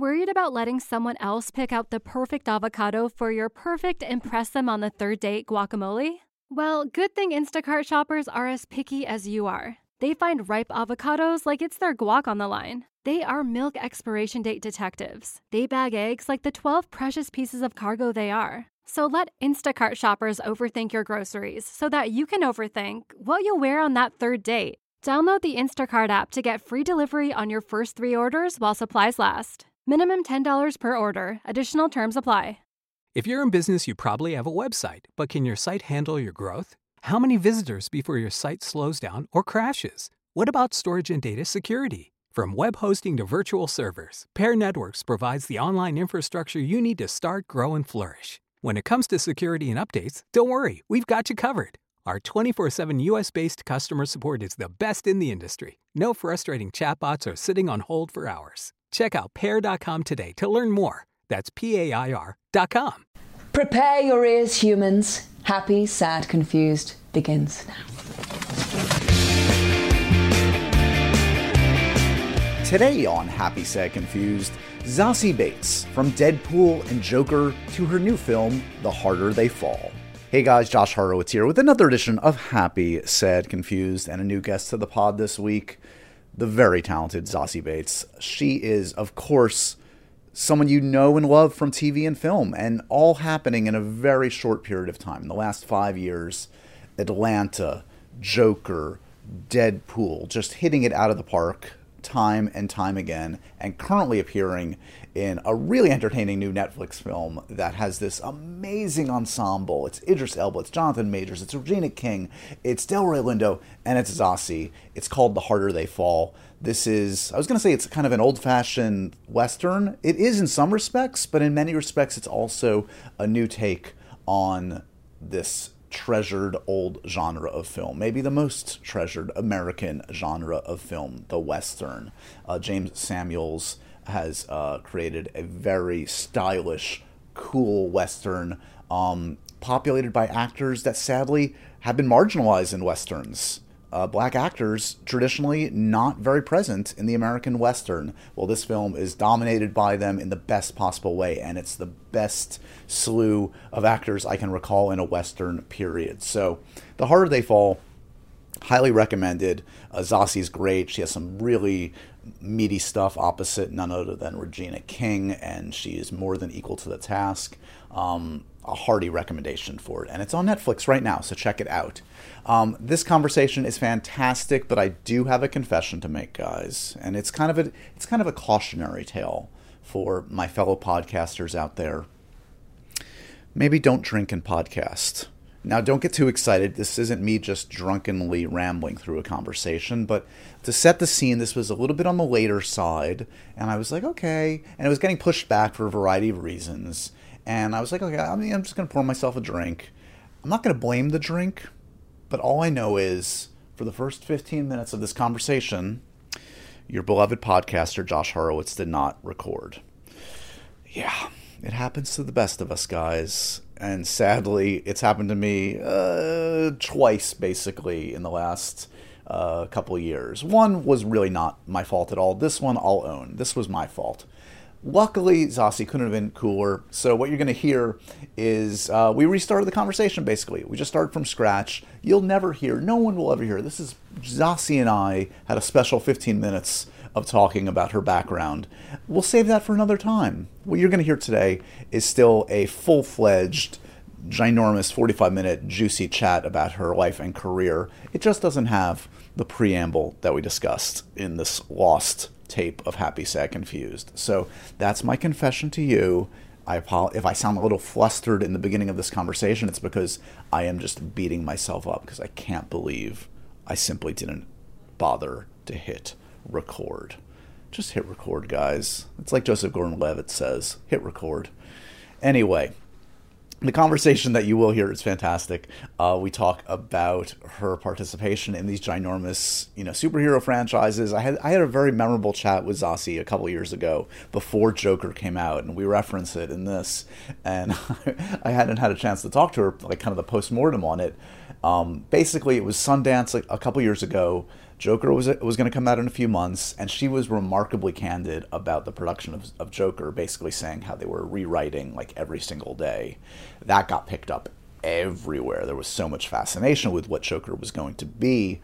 Worried about letting someone else pick out the perfect avocado for your perfect impress them on the third date guacamole? Well, good thing Instacart shoppers are as picky as you are. They find ripe avocados like it's their guac on the line. They are milk expiration date detectives. They bag eggs like the 12 precious pieces of cargo they are. So let Instacart shoppers overthink your groceries so that you can overthink what you'll wear on that third date. Download the Instacart app to get free delivery on your first 3 orders while supplies last. Minimum $10 per order. Additional terms apply. If you're in business, you probably have a website, but can your site handle your growth? How many visitors before your site slows down or crashes? What about storage and data security? From web hosting to virtual servers, Pair Networks provides the online infrastructure you need to start, grow, and flourish. When it comes to security and updates, don't worry, we've got you covered. Our 24/7 US-based customer support is the best in the industry. No frustrating chatbots or sitting on hold for hours. Check out Pair.com today to learn more. That's PAIR.com. Prepare your ears, humans. Happy, Sad, Confused begins now. Today on Happy, Sad, Confused, Zazie Beetz, from Deadpool and Joker to her new film, The Harder They Fall. Hey guys, Josh Horowitz here with another edition of Happy, Sad, Confused, and a new guest to the pod this week, the very talented Zazie Beetz. She is, of course, someone you know and love from TV and film, and all happening in a very short period of time. In the last 5 years, Atlanta, Joker, Deadpool, just hitting it out of the park time and time again, and currently appearing in a really entertaining new Netflix film that has this amazing ensemble. It's Idris Elba, it's Jonathan Majors, it's Regina King, it's Delroy Lindo, and it's Zazie. It's called The Harder They Fall. This is, I was going to say it's kind of an old-fashioned Western. It is in some respects, but in many respects it's also a new take on this treasured old genre of film, maybe the most treasured American genre of film, the Western. James Samuels has created a very stylish, cool Western, populated by actors that sadly have been marginalized in Westerns. Black actors traditionally not very present in the American Western. Well, this film is dominated by them in the best possible way, and it's the best slew of actors I can recall in a Western period. So, The Harder They Fall, highly recommended. Zazie's great. She has some really meaty stuff opposite none other than Regina King, and she is more than equal to the task. A hearty recommendation for it, and it's on Netflix right now, so check it out. This conversation is fantastic, but I do have a confession to make, guys, and it's kind of a cautionary tale for my fellow podcasters out there. Maybe don't drink and podcast. Now, don't get too excited. This isn't me just drunkenly rambling through a conversation, but to set the scene, this was a little bit on the later side, and I was like, okay, and it was getting pushed back for a variety of reasons. And I was like, okay, I'm just going to pour myself a drink. I'm not going to blame the drink, but all I know is, for the first 15 minutes of this conversation, your beloved podcaster, Josh Horowitz, did not record. Yeah, it happens to the best of us, guys. And sadly, it's happened to me twice, basically, in the last couple of years. One was really not my fault at all. This one, I'll own. This was my fault. Luckily, Zazie couldn't have been cooler, so what you're going to hear is we restarted the conversation, basically. We just started from scratch. You'll never hear, no one will ever hear. This is Zazie and I had a special 15 minutes of talking about her background. We'll save that for another time. What you're going to hear today is still a full-fledged, ginormous 45-minute juicy chat about her life and career. It just doesn't have the preamble that we discussed in this lost tape of Happy, Sad, Confused. So that's my confession to you. If I sound a little flustered in the beginning of this conversation, it's because I am just beating myself up because I can't believe I simply didn't bother to hit record. Just hit record, guys. It's like Joseph Gordon-Levitt says, hit record. Anyway, the conversation that you will hear is fantastic. We talk about her participation in these ginormous, superhero franchises. I had a very memorable chat with Zazie a couple years ago before Joker came out, and we reference it in this. And I hadn't had a chance to talk to her, like kind of the post-mortem on it. Basically, it was Sundance a couple years ago. Joker was going to come out in a few months, and she was remarkably candid about the production of Joker, basically saying how they were rewriting like every single day. That got picked up everywhere. There was so much fascination with what Joker was going to be.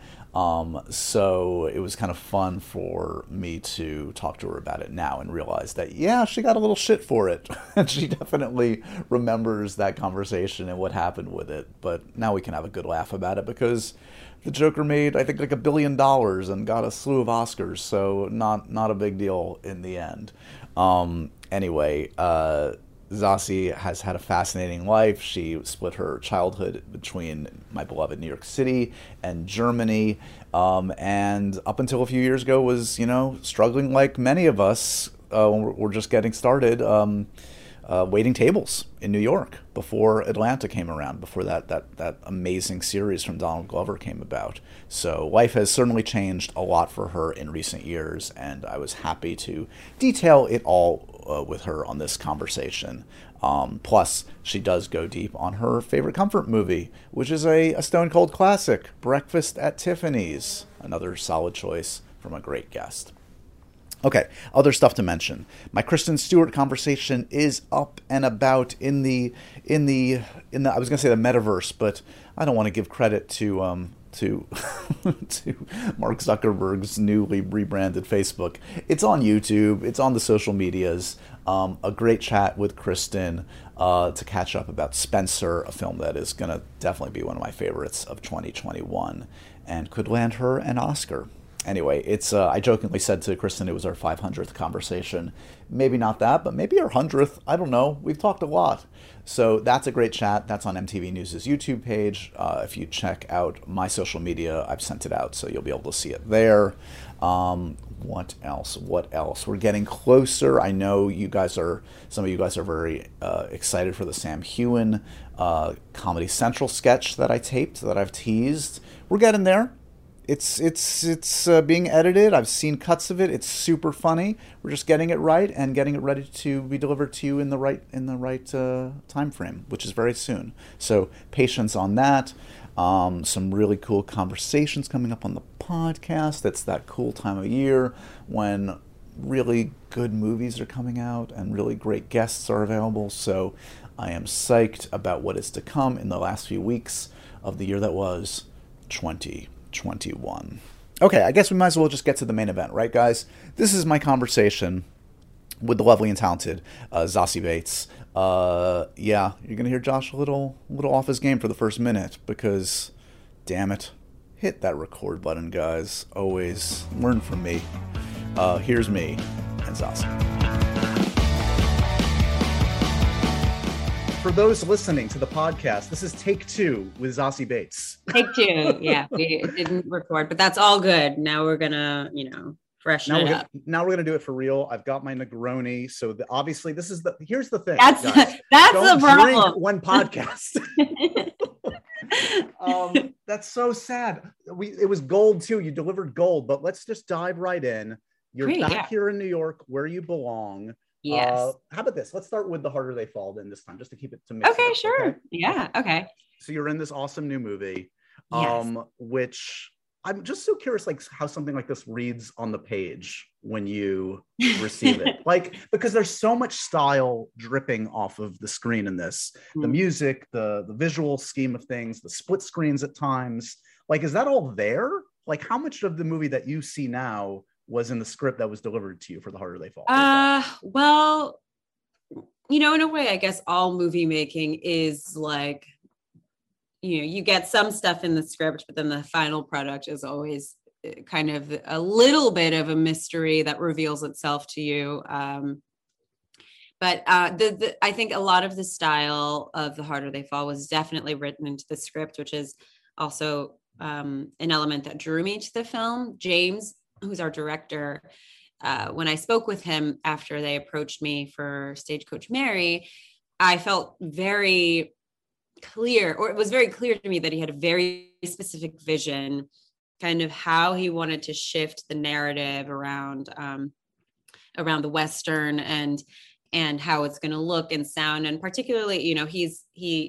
So it was kind of fun for me to talk to her about it now and realize that, yeah, she got a little shit for it. And she definitely remembers that conversation and what happened with it. But now we can have a good laugh about it because the Joker made, I think, like $1 billion and got a slew of Oscars. So not a big deal in the end. Anyway, Zazie has had a fascinating life. She split her childhood between my beloved New York City and Germany, and up until a few years ago was, struggling like many of us when we're just getting started, waiting tables in New York before Atlanta came around, before that amazing series from Donald Glover came about. So life has certainly changed a lot for her in recent years, and I was happy to detail it all with her on this conversation. Plus, she does go deep on her favorite comfort movie, which is a Stone Cold classic, Breakfast at Tiffany's. Another solid choice from a great guest. Okay, other stuff to mention. My Kristen Stewart conversation is up and about in the I was going to say the metaverse, but I don't want to give credit to to Mark Zuckerberg's newly rebranded Facebook. It's on YouTube. It's on the social medias. A great chat with Kristen to catch up about Spencer, a film that is going to definitely be one of my favorites of 2021 and could land her an Oscar. Anyway, it's I jokingly said to Kristen it was our 500th conversation. Maybe not that, but maybe our 100th. I don't know. We've talked a lot. So that's a great chat. That's on MTV News' YouTube page. If you check out my social media, I've sent it out, so you'll be able to see it there. What else? We're getting closer. I know some of you guys are very excited for the Sam Heughan Comedy Central sketch that I taped, that I've teased. We're getting there. It's being edited. I've seen cuts of it. It's super funny. We're just getting it right and getting it ready to be delivered to you in the right time frame, which is very soon. So patience on that. Some really cool conversations coming up on the podcast. It's that cool time of year when really good movies are coming out and really great guests are available. So I am psyched about what is to come in the last few weeks of the year that was 2021. Okay, I guess we might as well just get to the main event, right, guys? This is my conversation with the lovely and talented Zazie Bates. Yeah, you're gonna hear Josh a little off his game for the first minute because, damn it, hit that record button, guys. Always learn from me. Here's me and Zazie. For those listening to the podcast, this is take 2 with Zazie Bates. Take 2, yeah. We didn't record, but that's all good. Now we're gonna, freshen it up. Now we're gonna do it for real. I've got my Negroni, so obviously here's the thing. That's guys. That's Don't the problem. Drink one podcast. That's so sad. It was gold too. You delivered gold, but let's just dive right in. You're back here in New York, where you belong. Yes. How about this? Let's start with The Harder They Fall then this time, just to keep it to me. Okay, sure. Okay? Yeah, okay. So you're in this awesome new movie, yes. Which I'm just so curious, like how something like this reads on the page when you receive it. Like, because there's so much style dripping off of the screen in this. The music, the visual scheme of things, the split screens at times. Like, is that all there? Like, how much of the movie that you see now was in the script that was delivered to you for The Harder They Fall? Well, in a way, I guess all movie making is like, you get some stuff in the script, but then the final product is always kind of a little bit of a mystery that reveals itself to you. But I think a lot of the style of The Harder They Fall was definitely written into the script, which is also an element that drew me to the film. James, who's our director, when I spoke with him after they approached me for Stagecoach Mary, I felt very clear, or it was very clear to me that he had a very specific vision, kind of how he wanted to shift the narrative around the Western and how it's going to look and sound. And particularly, he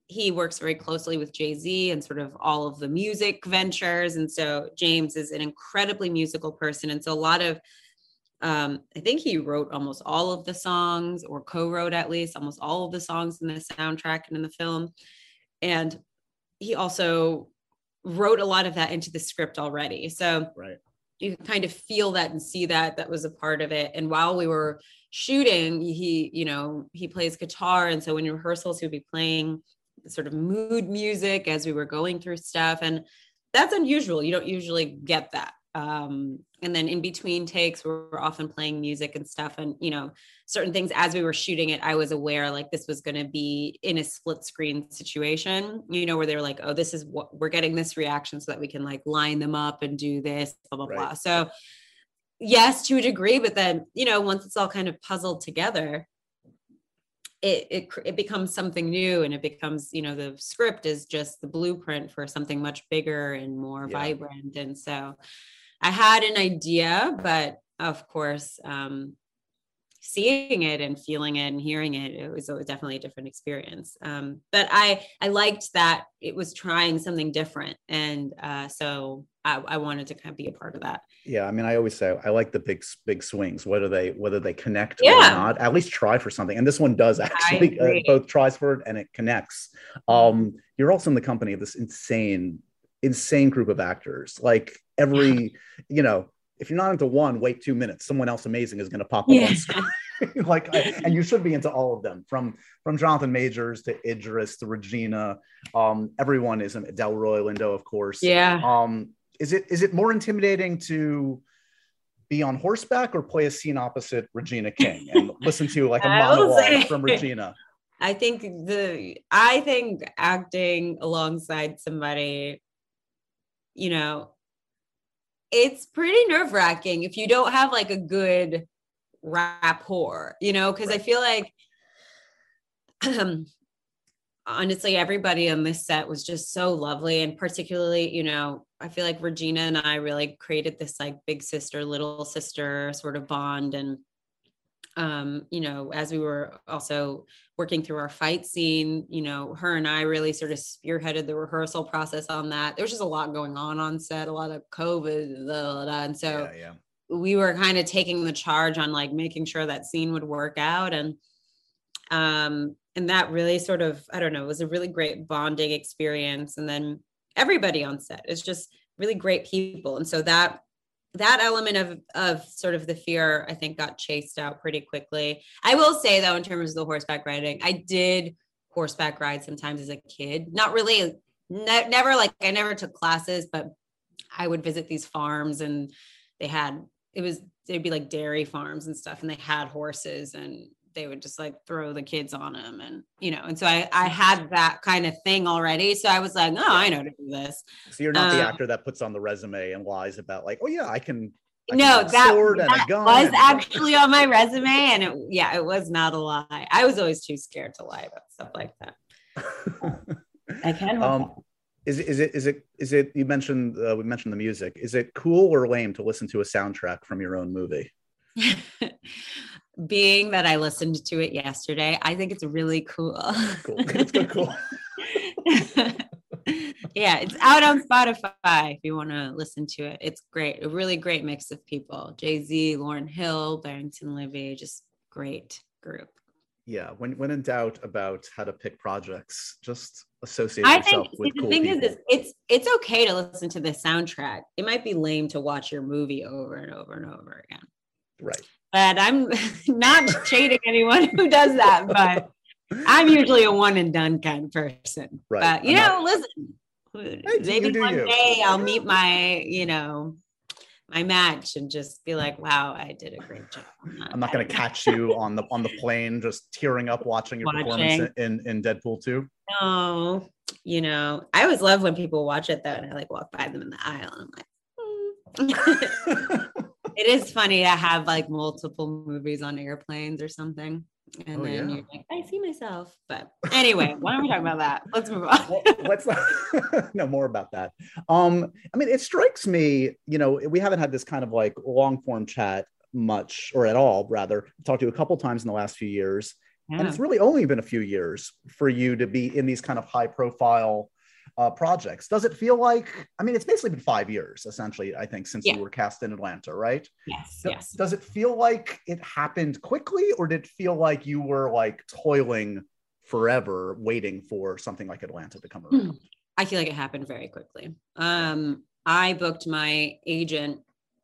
he works very closely with Jay-Z and sort of all of the music ventures. And so James is an incredibly musical person. And so a lot of, I think he wrote almost all of the songs, or co-wrote at least almost all of the songs in the soundtrack and in the film. And he also wrote a lot of that into the script already. So you can kind of feel that and see that was a part of it. And while we were shooting, he plays guitar. And so in rehearsals, he'd be playing sort of mood music as we were going through stuff. And that's unusual. You don't usually get that. And then in between takes, we're often playing music and stuff. And, certain things as we were shooting it, I was aware like this was going to be in a split screen situation, where they were like, oh, this is what we're getting, this reaction, so that we can like line them up and do this, blah, blah, blah. So yes, to a degree, but then, once it's all kind of puzzled together, it becomes something new, and it becomes, the script is just the blueprint for something much bigger and more vibrant. And so I had an idea, but of course, seeing it and feeling it and hearing it, it was definitely a different experience. But I liked that it was trying something different. And so I wanted to kind of be a part of that. Yeah. I mean, I always say I like the big swings, whether they connect or not, at least try for something. And this one does actually both tries for it and it connects. You're also in the company of this insane group of actors. Like every, if you're not into one, wait 2 minutes. Someone else amazing is going to pop up on screen. And you should be into all of them, from Jonathan Majors to Idris to Regina. Everyone is Delroy Lindo, of course. Yeah. Is it more intimidating to be on horseback or play a scene opposite Regina King and listen to like a monologue from Regina? I think acting alongside somebody, it's pretty nerve-wracking if you don't have like a good rapport, because I feel like honestly, everybody on this set was just so lovely. And particularly, I feel like Regina and I really created this like big sister, little sister sort of bond. And, as we were also working through our fight scene, her and I really sort of spearheaded the rehearsal process on that. There was just a lot going on set, a lot of COVID, blah, blah, blah. And so we were kind of taking the charge on like making sure that scene would work out. And that really sort of, I don't know, was a really great bonding experience. And then everybody on set is just really great people. And so that element of sort of the fear, I think, got chased out pretty quickly. I will say though, in terms of the horseback riding, I did horseback ride sometimes as a kid. Not really, never like, I never took classes, but I would visit these farms and they'd be like dairy farms and stuff. And they had horses and they would just like throw the kids on them. And, and so I had that kind of thing already. So I was like, oh, I know to do this. So you're not the actor that puts on the resume and lies about like, oh yeah, I can that sword and a gun was actually on my resume. And it was not a lie. I was always too scared to lie about stuff like that. I can. Is it, we mentioned the music. Is it cool or lame to listen to a soundtrack from your own movie? Being that I listened to it yesterday, I think it's really cool. Cool. It's good, cool. Yeah, it's out on Spotify if you want to listen to it. It's great. A really great mix of people. Jay-Z, Lauryn Hill, Barrington Levy, just great group. Yeah, when in doubt about how to pick projects, just associate yourself with cool people. The thing is, it's okay to listen to the soundtrack. It might be lame to watch your movie over and over and over again. Right. But I'm not shading anyone who does that, but I'm usually a one and done kind of person. Right. But, listen, maybe one day I'll meet my, my match and just be like, wow, I did a great job. I'm not going to catch you on the plane, just tearing up watching your performance in Deadpool 2. No, I always love when people watch it though. And I like walk by them in the aisle and I'm like, It is funny to have like multiple movies on airplanes or something. And then you're like, I see myself. But anyway, why don't we talk about that? Let's move on. Well, let's know more about that. I mean, it strikes me, we haven't had this kind of like long form chat much or at all, rather. Talked to you a couple times in the last few years. And it's really only been a few years for you to be in these kind of high profile projects. Does it feel like, I mean, it's basically been 5 years, essentially, I think, since you were cast in Atlanta, right? Yes. Does it feel like it happened quickly, or did it feel like you were like toiling forever waiting for something like Atlanta to come around? I feel like it happened very quickly. I booked my agent,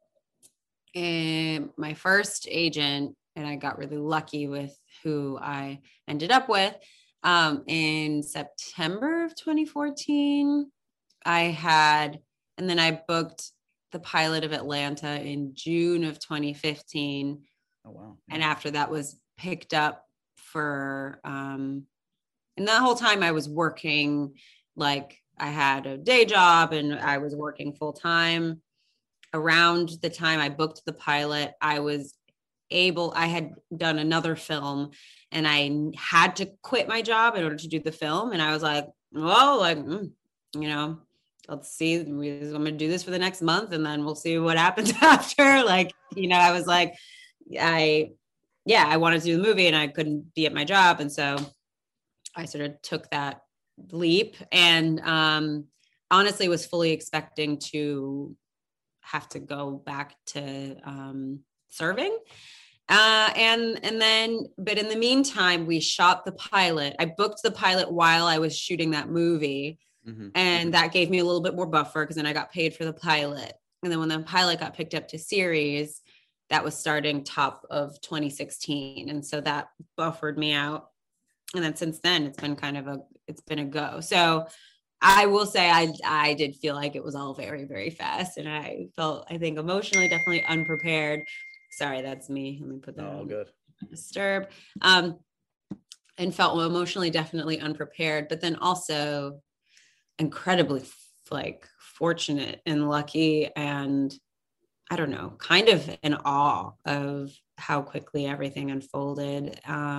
and my first agent, and I got really lucky with who I ended up with. In September of 2014, and then I booked the pilot of Atlanta in June of 2015. Oh, wow. Yeah. And after that was picked up for, and that whole time I was working, like I had a day job and I was working full time. Around the time I booked the pilot, I had done another film and I had to quit my job in order to do the film. And I was like, well, like, let's see, I'm going to do this for the next month and then we'll see what happens after. Like, I was like, I wanted to do the movie and I couldn't be at my job. And so I sort of took that leap and honestly was fully expecting to have to go back to serving. But in the meantime, we shot the pilot. I booked the pilot while I was shooting that movie. Mm-hmm. And that gave me a little bit more buffer because then I got paid for the pilot. And then when the pilot got picked up to series, that was starting top of 2016. And so that buffered me out. And then since then, it's been a go. So I will say I did feel like it was all very, very fast. And I felt, I think, emotionally definitely unprepared. Sorry, that's me. Let me put that on. Good. Disturb. And felt emotionally definitely unprepared, but then also incredibly fortunate and lucky and I don't know, kind of in awe of how quickly everything unfolded.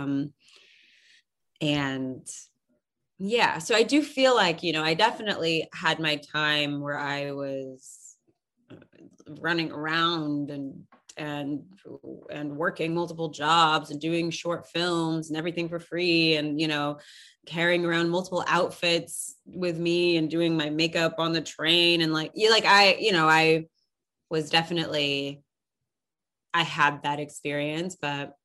So I do feel like, I definitely had my time where I was running around and working multiple jobs and doing short films and everything for free and, carrying around multiple outfits with me and doing my makeup on the train. And I was definitely, I had that experience, but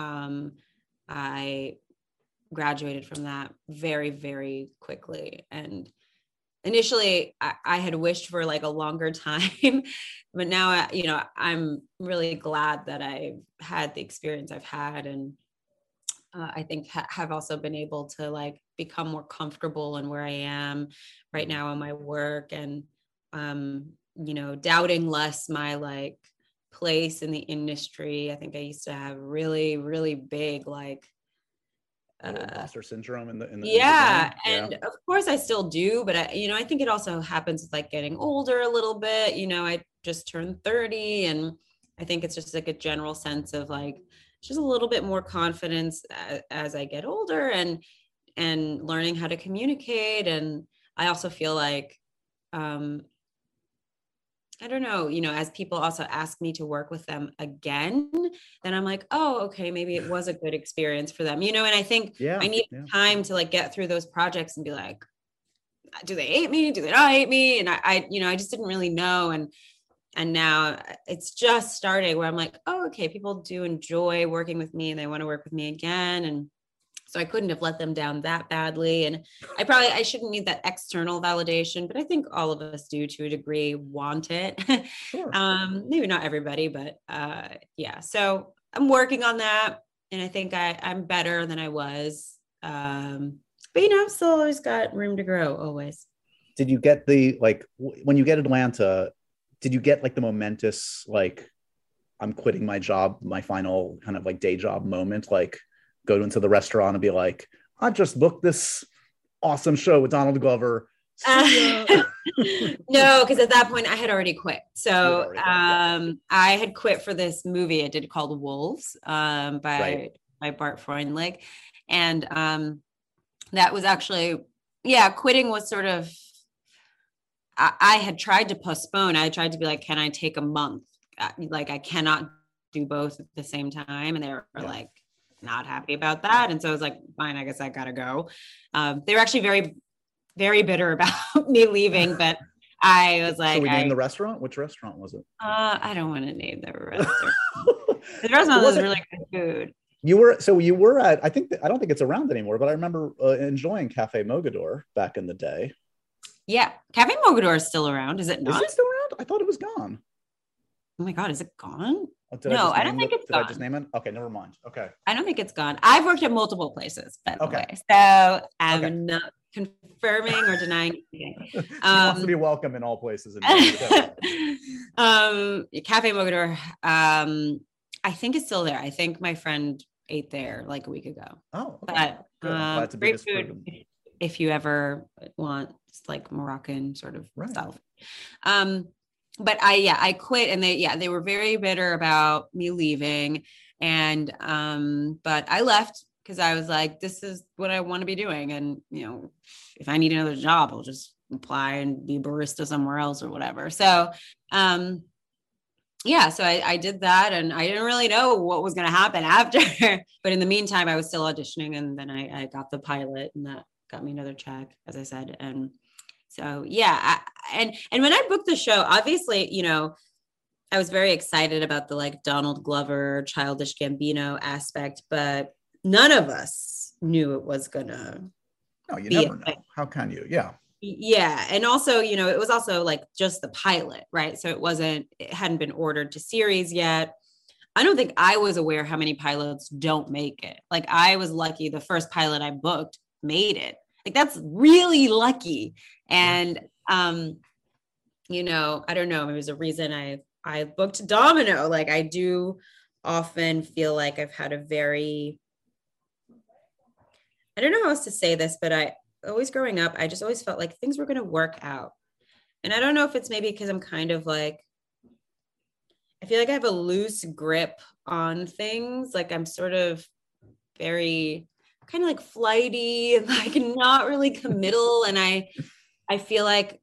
I graduated from that very, very quickly. And initially I had wished for like a longer time, but now, I'm really glad that I've had the experience I've had. And I think have also been able to like become more comfortable in where I am right now in my work and, doubting less my like place in the industry. I think I used to have really, really big, like, imposter syndrome in the and of course I still do, but I think it also happens with like getting older a little bit. I just turned 30 and I think it's just like a general sense of like just a little bit more confidence as I get older and learning how to communicate. And I also feel like I don't know, as people also ask me to work with them again, then I'm like, oh, okay, maybe it was a good experience for them, and I think I need time to like get through those projects and be like, do they hate me? Do they not hate me? And I just didn't really know. And now it's just starting where I'm like, oh, okay, people do enjoy working with me and they want to work with me again. And so I couldn't have let them down that badly. And I shouldn't need that external validation, but I think all of us do to a degree want it. Sure. Maybe not everybody, but so I'm working on that. And I think I'm better than I was. But I've still always got room to grow always. Did you get when you get Atlanta, did you get like the momentous, like, I'm quitting my job, my final kind of like day job moment, like go into the restaurant and be like, I just booked this awesome show with Donald Glover. No, because at that point I had already quit. So I had quit for this movie I did called Wolves by Bart Freundlich. And that was actually, quitting was sort of, I had tried to postpone. I tried to be like, can I take a month? Like I cannot do both at the same time. And they were like, not happy about that. And so I was like, fine, I guess I gotta go. They were actually very, very bitter about me leaving, but I was like, so we named the restaurant? Which restaurant was it? I don't want to name the restaurant. The restaurant was really good food. You were at, I don't think it's around anymore, but I remember enjoying Cafe Mogador back in the day. Yeah. Cafe Mogador is still around. Is it not? Is it still around? I thought it was gone. Oh my God, is it gone? No, I don't think it's gone. Did I just name it? Okay, never mind. Okay. I don't think it's gone. I've worked at multiple places, by the way. So I'm not confirming or denying anything. Wants to be welcome in all places. Cafe Mogador, I think it's still there. I think my friend ate there like a week ago. Oh, okay. But great food if you ever want like Moroccan sort of style. But I quit, and they were very bitter about me leaving. And, but I left because I was like, this is what I want to be doing. And, if I need another job, I'll just apply and be a barista somewhere else or whatever. So, so I did that, and I didn't really know what was going to happen after, but in the meantime, I was still auditioning, and then I got the pilot, and that got me another check, as I said. And so, and when I booked the show, obviously, I was very excited about the like Donald Glover, Childish Gambino aspect, but none of us knew it was gonna. No, you never know. How can you? Yeah. Yeah. And also, it was also like just the pilot, right? So it hadn't been ordered to series yet. I don't think I was aware how many pilots don't make it. Like, I was lucky the first pilot I booked made it. Like, that's really lucky. And, I don't know, it was a reason I booked Domino. Like, I do often feel like I've had I don't know how else to say this, but always growing up, I just always felt like things were going to work out. And I don't know if it's maybe because I'm kind of like, I feel like I have a loose grip on things. Like, I'm sort of very kind of like flighty and like not really committal. And I feel like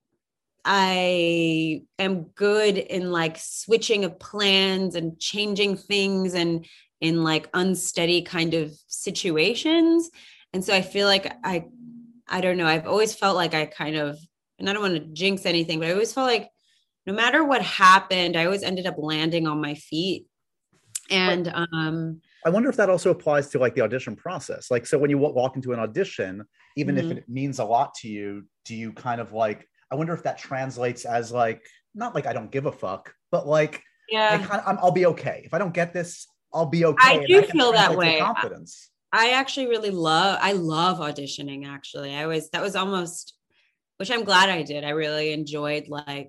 I am good in like switching of plans and changing things and in like unsteady kind of situations. And so I feel like I don't know, I've always felt like I kind of, and I don't want to jinx anything, but I always felt like no matter what happened, I always ended up landing on my feet. And I wonder if that also applies to like the audition process. Like, so when you walk into an audition, even if it means a lot to you, do you kind of like, I wonder if that translates as like, not like I don't give a fuck, but like, I'll be okay. If I don't get this, I'll be okay. I do feel that way. Confidence. I actually really love auditioning. Actually, that was almost, which I'm glad I did. I really enjoyed like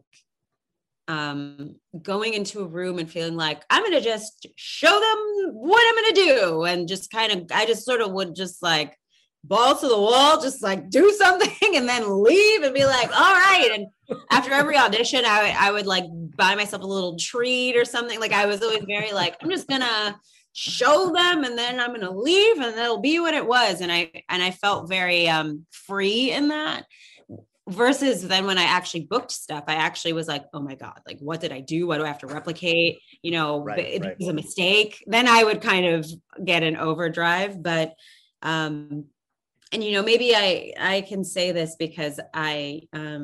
going into a room and feeling like I'm going to just show them what I'm going to do. And just I just sort of would just like balls to the wall, just like do something and then leave and be like, all right. And after every audition, I would like buy myself a little treat or something. Like, I was always very like, I'm just going to show them and then I'm going to leave and it'll be what it was. And I felt very free in that. Versus then when I actually booked stuff, I actually was like, oh my God, like, what did I do? What do I have to replicate? It was a mistake. Then I would kind of get an overdrive, but, and, maybe I can say this because I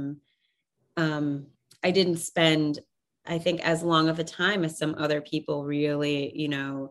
didn't spend, I think, as long of a time as some other people really,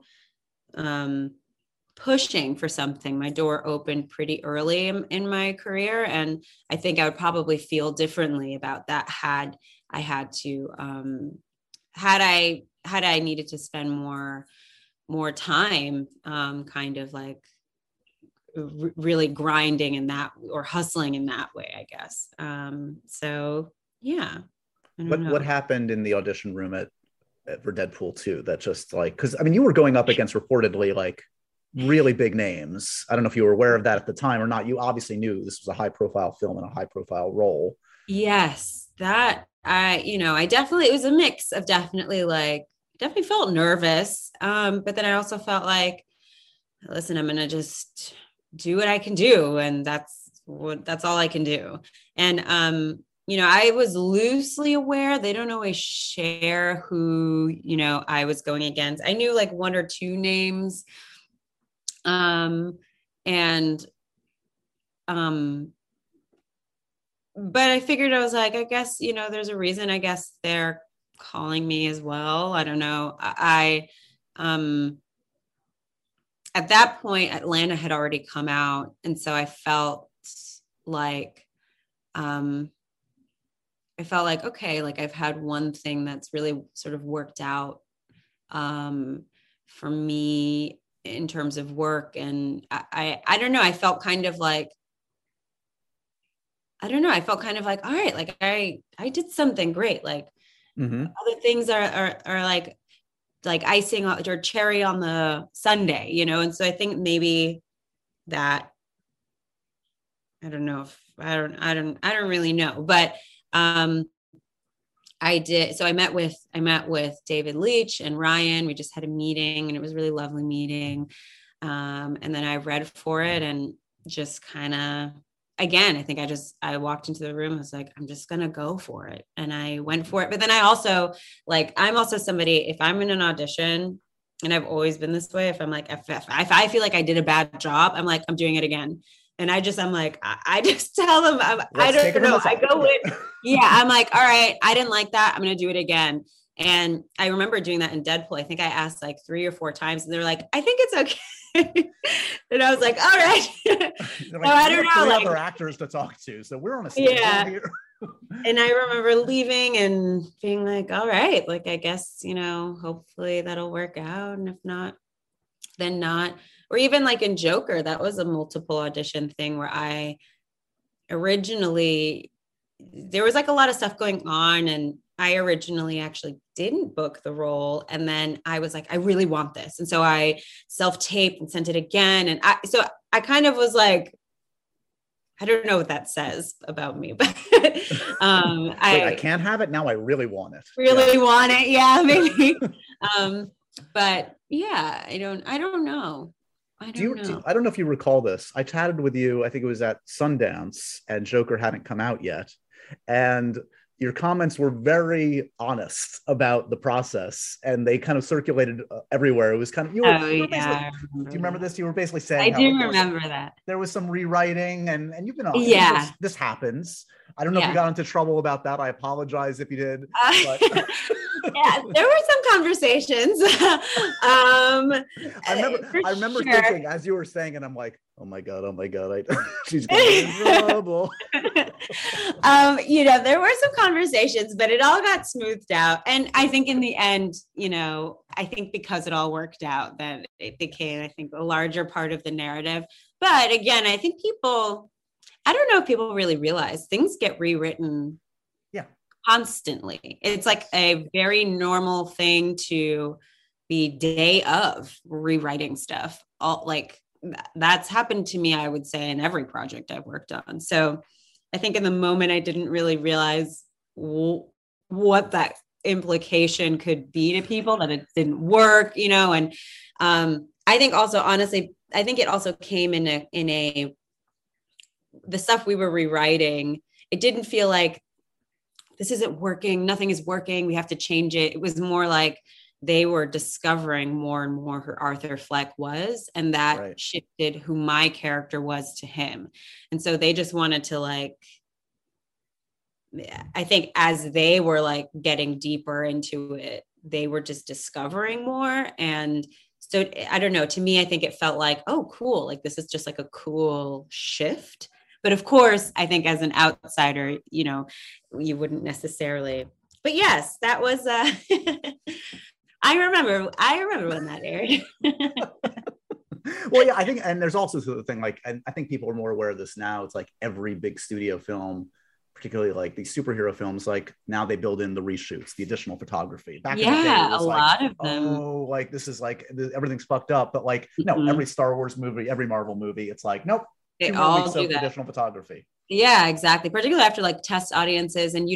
pushing for something. My door opened pretty early in my career. And I think I would probably feel differently about that had I had to, had I needed to spend more time, kind of like really grinding in that or hustling in that way, I guess. So yeah. What happened in the audition room for Deadpool 2 that just like, because I mean, you were going up against reportedly like really big names. I don't know if you were aware of that at the time or not. You obviously knew this was a high profile film and a high profile role. Yes, that I definitely, it was a mix of definitely felt nervous. But then I also felt like, listen, I'm going to just do what I can do. And that's all I can do. And, I was loosely aware. They don't always share who, I was going against. I knew like one or two names, And, but I figured, I was like, I guess, you know, there's a reason, I guess they're calling me as well. I don't know. At that point, Atlanta had already come out. And so I felt like, okay, like I've had one thing that's really sort of worked out, for me in terms of work. And I don't know, I felt kind of like, all right, like I did something great. Like other things are like icing or cherry on the sundae, you know? And so I think maybe that, I don't know if I don't really know, but, I did. So I met with David Leitch and Ryan. We just had a meeting and it was a really lovely meeting. And then I read for it and just kind of, again, I think I walked into the room. I was like, I'm just going to go for it. And I went for it. But then I also I'm also somebody, if I'm in an audition, and I've always been this way, if I'm like, if I feel like I did a bad job, I'm like, I'm doing it again. And I just tell them, I don't know. I go with, I'm like, all right, I didn't like that. I'm going to do it again. And I remember doing that in Deadpool. I think I asked like 3 or 4 times and they're like, I think it's okay. And I was like, all right. So I don't know. Like other actors to talk to. So we're on a stage here. And I remember leaving and being like, all right, like, I guess, you know, hopefully that'll work out. And if not, then not. Or even like in Joker, that was a multiple audition thing where I originally, there was like a lot of stuff going on and I originally actually didn't book the role. And then I was like, I really want this. And so I self-taped and sent it again. And I kind of was like, I don't know what that says about me, but I can't have it now. I really want it. Want it. Yeah, maybe. But yeah, I don't know. I don't know if you recall this. I chatted with you, I think it was at Sundance, and Joker hadn't come out yet. And your comments were very honest about the process and they kind of circulated everywhere. It was kind of, do you remember this? You were basically saying, I do remember that there was some rewriting and you've been on. Yeah. This happens. I don't know if you got into trouble about that. I apologize if you did. Yeah, there were some conversations. I remember thinking as you were saying, and I'm like, oh my God, she's getting in trouble. You know, there were some conversations, but it all got smoothed out. And I think in the end, you know, I think because it all worked out, that it became, I think, a larger part of the narrative. But again, I think I don't know if people really realize things get rewritten constantly. It's like a very normal thing to be day of rewriting stuff. That's happened to me, I would say, in every project I've worked on. So I think in the moment I didn't really realize what that implication could be to people, that it didn't work, you know. And I think also, honestly, I think it also came in the stuff we were rewriting. It didn't feel like this isn't working. Nothing is working. We have to change it. It was more like they were discovering more and more who Arthur Fleck was. And that shifted who my character was to him. And so they just wanted to I think as they were getting deeper into it, they were just discovering more. And so I don't know, to me, I think it felt like, oh, cool. Like, this is just like a cool shift. But of course, I think as an outsider, you know, you wouldn't necessarily, but yes, that was, I remember when that aired. Well, yeah, I think, and there's also the thing, and I think people are more aware of this now. It's like every big studio film, particularly like these superhero films, now they build in the reshoots, the additional photography. Back in the day, it was lot of them. Oh, this is everything's fucked up. But no, every Star Wars movie, every Marvel movie, it's nope. They all do that. Additional photography. Yeah, exactly. Particularly after test audiences, and you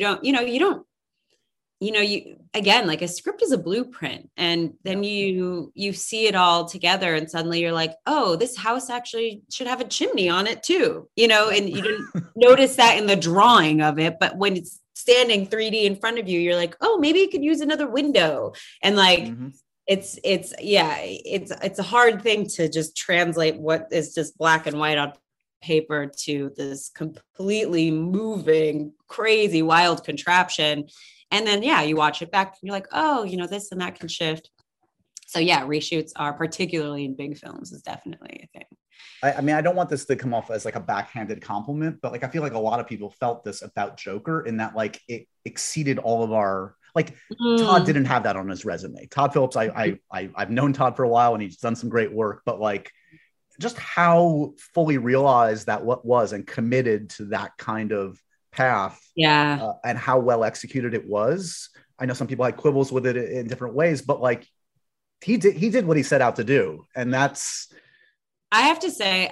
again, a script is a blueprint, and then you see it all together, and suddenly you're like, oh, this house actually should have a chimney on it too, you know, and you didn't notice that in the drawing of it, but when it's standing 3D in front of you, you're like, oh, maybe you could use another window, and it's a hard thing to just translate what is just black and white on paper to this completely moving, crazy, wild contraption. And then, yeah, you watch it back and you're like, oh, you know, this and that can shift. So yeah, reshoots are, particularly in big films, is definitely a thing. I mean, I don't want this to come off as like a backhanded compliment, but like, I feel like a lot of people felt this about Joker in that like it exceeded all of our, like Todd didn't have that on his resume. Todd Phillips, I've known Todd for a while and he's done some great work, but like just how fully realized that what was and committed to that kind of path. Yeah. And how well executed it was. I know some people had quibbles with it in different ways, but like he did what he set out to do. And that's, I have to say,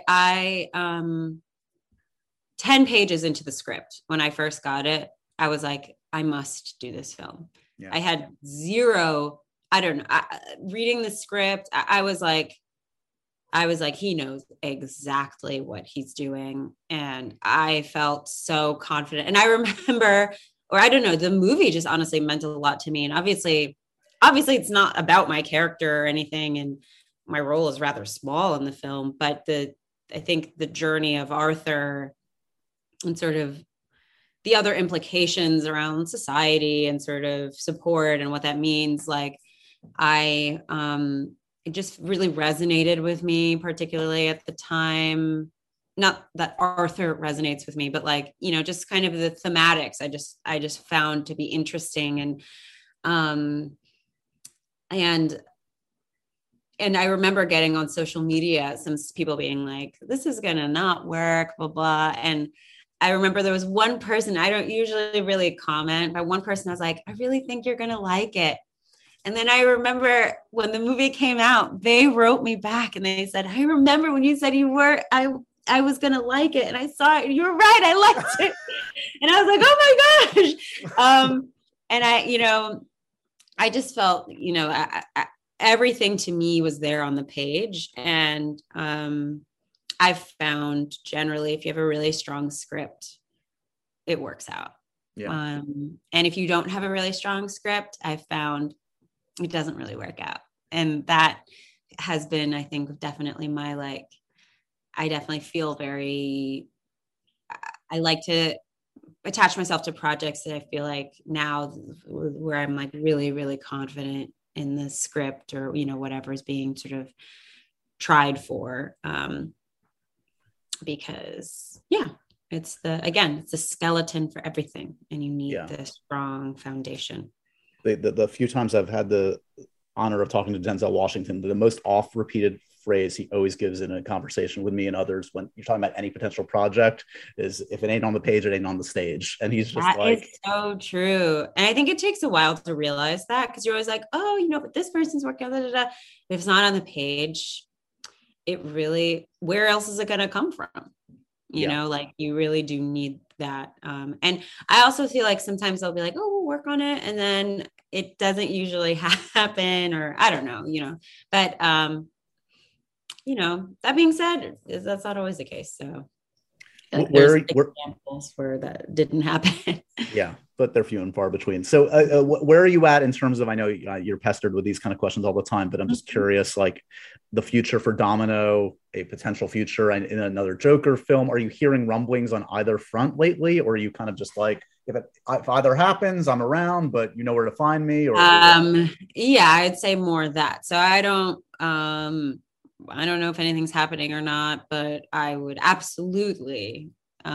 10 pages into the script, when I first got it, I was like, I must do this film. Yeah. I had zero, I don't know, reading the script, I was like, he knows exactly what he's doing. And I felt so confident. And I remember, or I don't know, the movie just honestly meant a lot to me. And obviously it's not about my character or anything. And my role is rather small in the film, but I think the journey of Arthur and sort of the other implications around society and sort of support and what that means, like it just really resonated with me, particularly at the time. Not that Arthur resonates with me, but like, you know, just kind of the thematics I just found to be interesting. And I remember getting on social media, some people being like, this is going to not work, blah, blah. And I remember there was one person, I don't usually really comment, but one person was like, I really think you're going to like it. And then I remember when the movie came out, they wrote me back and they said, I remember when you said I was going to like it. And I saw it and you were right. I liked it. And I was like, oh my gosh. And I just felt, everything to me was there on the page. And I've found generally, if you have a really strong script, it works out. Yeah. And if you don't have a really strong script, I've found it doesn't really work out. And that has been, I think, definitely I definitely feel I like to attach myself to projects that I feel like now where I'm like really, really confident in the script or, whatever is being sort of tried for. Because it's the skeleton for everything. And you need the strong foundation. The few times I've had the honor of talking to Denzel Washington, the most oft-repeated phrase he always gives in a conversation with me and others when you're talking about any potential project is, if it ain't on the page, it ain't on the stage. And he's just that is so true. And I think it takes a while to realize that, because you're always like, oh, but this person's working, If it's not on the page, it really, where else is it going to come from? You know, like you really do need that. And I also feel like sometimes they'll be like, oh, we'll work on it. And then it doesn't usually happen, or I don't know, but, that being said, that's not always the case. So like there's examples where that didn't happen. Yeah, but they're few and far between. So where are you at in terms of, I know you're pestered with these kind of questions all the time, but I'm just curious, like the future for Domino, a potential future in another Joker film. Are you hearing rumblings on either front lately? Or are you kind of just like, if either happens, I'm around, but you know where to find me? Or I'd say more that. So I don't know if anything's happening or not, but I would absolutely,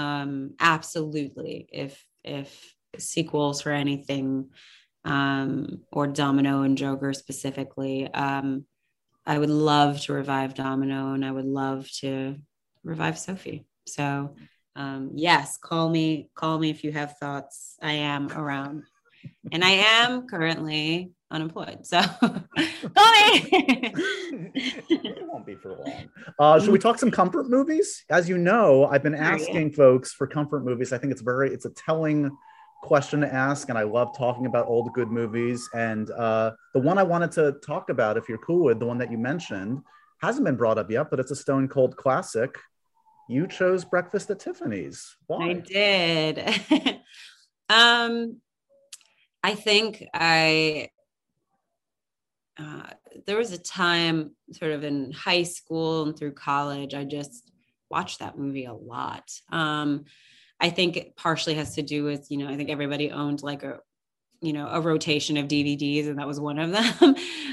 if sequels for anything, or Domino and Joker specifically, I would love to revive Domino and I would love to revive Sophie. So, yes, call me if you have thoughts. I am around, and I am currently unemployed. So call me. It won't be for long. Should we talk some comfort movies? As you know, I've been asking folks for comfort movies. I think it's a telling question to ask, and I love talking about old good movies. And the one I wanted to talk about, if you're cool with, the one that you mentioned, hasn't been brought up yet, but it's a stone cold classic. You chose Breakfast at Tiffany's. Why? I did. I think there was a time sort of in high school and through college, I just watched that movie a lot. I think it partially has to do with, I think everybody owned like a rotation of DVDs, and that was one of them.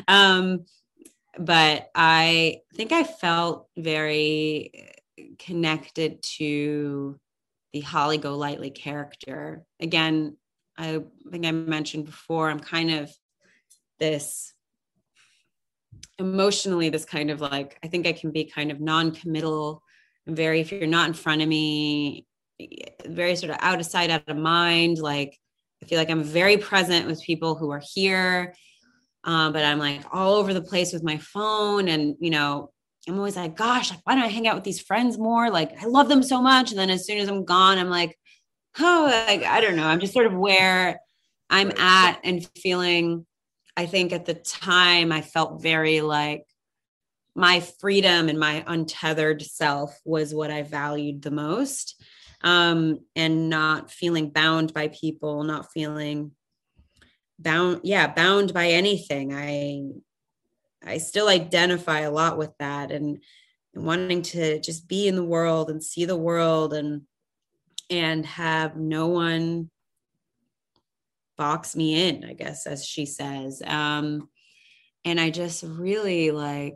But I think I felt very connected to the Holly Golightly character. Again, I think I mentioned before, I'm kind of this emotionally, this kind of like, I think I can be kind of non-committal and very, if you're not in front of me, very sort of out of sight, out of mind. Like, I feel like I'm very present with people who are here. But I'm like all over the place with my phone. And, I'm always like, gosh, like, why don't I hang out with these friends more? Like, I love them so much. And then as soon as I'm gone, I'm like, oh, like, I don't know. I'm just sort of where I'm at and feeling, I think at the time I felt very like my freedom and my untethered self was what I valued the most. And not feeling bound by people, not feeling bound by anything. I still identify a lot with that, and wanting to just be in the world and see the world and have no one box me in, I guess, as she says. And I just really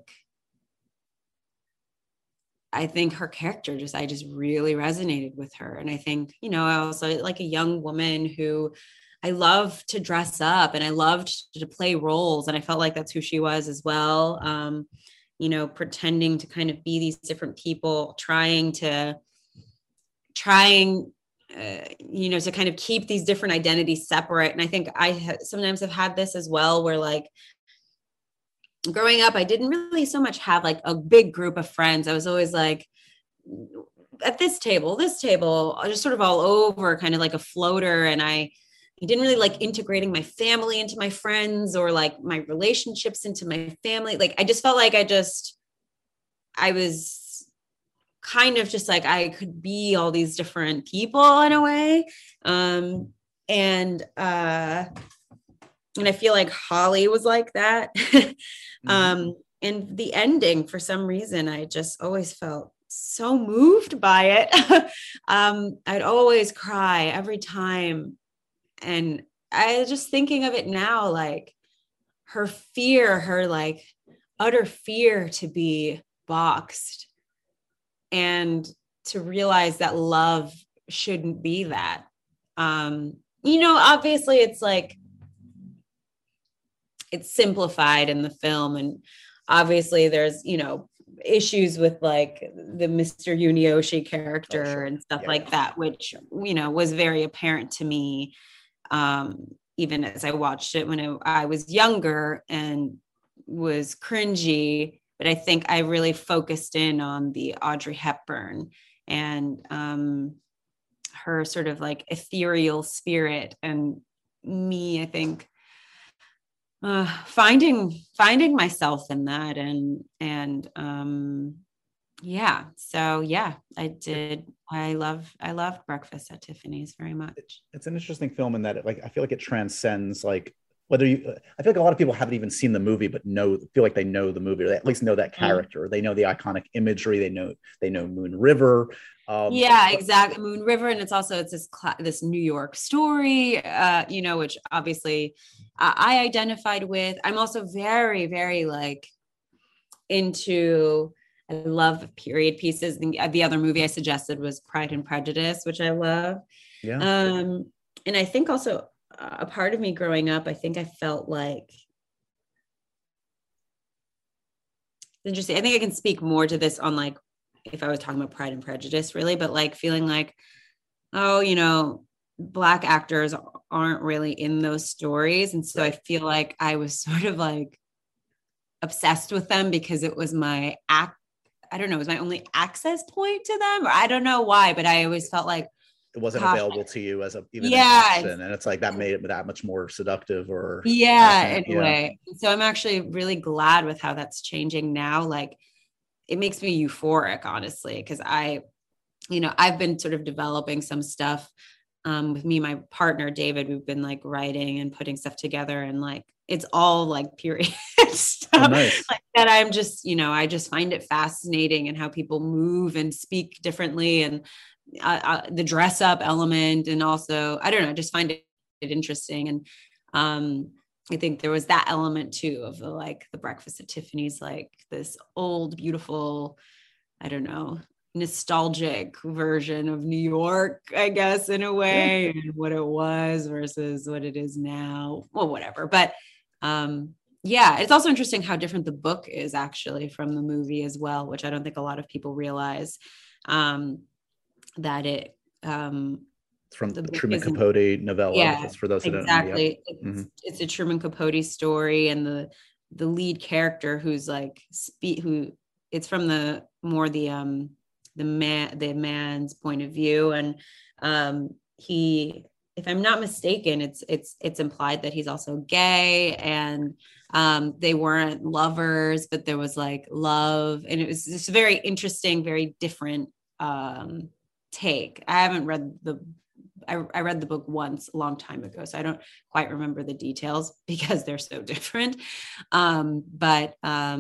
I think her character I just really resonated with her. And I think, I also like a young woman who I love to dress up and I loved to play roles. And I felt like that's who she was as well. Pretending to kind of be these different people, trying to kind of keep these different identities separate. And I think I sometimes have had this as well, where like growing up, I didn't really so much have like a big group of friends. I was always like at this table, just sort of all over, kind of like a floater. And I didn't really like integrating my family into my friends or like my relationships into my family. Like, I just felt like I was kind of just like, I could be all these different people in a way. And I feel like Holly was like that. And the ending, for some reason, I just always felt so moved by it. I'd always cry every time. And I just thinking of it now, like her fear, her like utter fear to be boxed and to realize that love shouldn't be that. Obviously it's like, it's simplified in the film. And obviously there's, issues with like the Mr. Yunioshi character and stuff like that, which, was very apparent to me. Even as I watched it when I was younger and was cringy, but I think I really focused in on the Audrey Hepburn and her sort of like ethereal spirit, and me, I think, finding myself in that, I did. I loved Breakfast at Tiffany's very much. It's an interesting film in that I feel like it transcends like whether I feel like a lot of people haven't even seen the movie, but feel like they know the movie, or they at least know that character. They know the iconic imagery. They know Moon River. Exactly. Moon River. And it's this New York story, which obviously I identified with. I'm also very, very like into, I love period pieces. The other movie I suggested was Pride and Prejudice, which I love. Yeah. And I think also a part of me growing up, I think I felt like, interesting. I think I can speak more to this on like, if I was talking about Pride and Prejudice really, but like feeling like, Black actors aren't really in those stories. And so I feel like I was sort of like obsessed with them because it was my it was my only access point to them, or I don't know why, but I always felt like it wasn't available to you as even an option, and it's like that made it that much more seductive or anyway. So I'm actually really glad with how that's changing now. Like, it makes me euphoric, honestly, because I've been sort of developing some stuff with me and my partner David. We've been like writing and putting stuff together, and like it's all like period stuff nice. like that. I'm just, I just find it fascinating, and how people move and speak differently, and the dress up element. And also, I don't know, I just find it interesting. And I think there was that element too of the Breakfast at Tiffany's, like this old, beautiful, I don't know, nostalgic version of New York, I guess, in a way, and what it was versus what it is now. Well, whatever. But it's also interesting how different the book is actually from the movie as well, which I don't think a lot of people realize, that it from the Truman Capote novella. Yeah, for those who exactly. don't know. Yep. It's a Truman Capote story, and the lead character who's who it's from the man's point of view, and he, if I'm not mistaken, it's implied that he's also gay, and they weren't lovers, but there was like love, and it was just a very interesting, very different take. I haven't read I read the book once a long time ago, so I don't quite remember the details because they're so different. But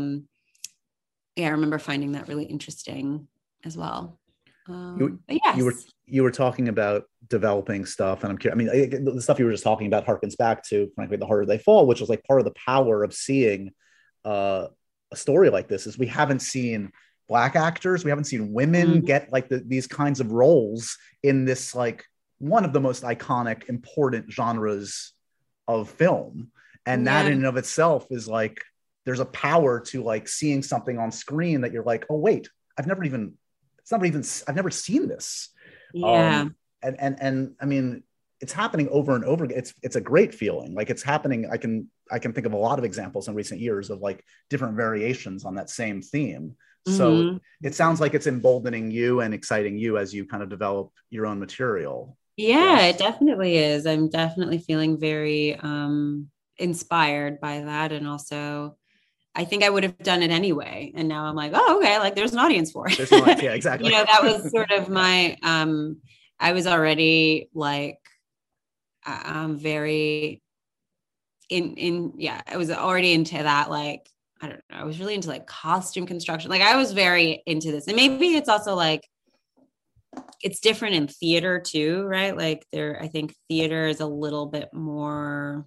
I remember finding that really interesting as well. You were talking about developing stuff, and I'm curious. I mean, the stuff you were just talking about harkens back to, frankly, The Harder They Fall, which was like part of the power of seeing a story like this. Is we haven't seen Black actors, we haven't seen women get like these kinds of roles in this like one of the most iconic, important genres of film, and that in and of itself is like there's a power to like seeing something on screen that you're like, oh wait, I've never seen this. And I mean, it's happening over and over again. It's a great feeling. Like it's happening. I can think of a lot of examples in recent years of like different variations on that same theme. So it sounds like it's emboldening you and exciting you as you kind of develop your own material. Yeah, it definitely is. I'm definitely feeling very inspired by that. And also, I think I would have done it anyway. And now I'm like, oh, okay, like there's an audience for it. There's an audience, yeah, exactly. That was sort of my, I was already like, very I was already into that. Like, I don't know, I was really into like costume construction. Like I was very into this. And maybe it's also like, it's different in theater too, right? Like I think theater is a little bit more,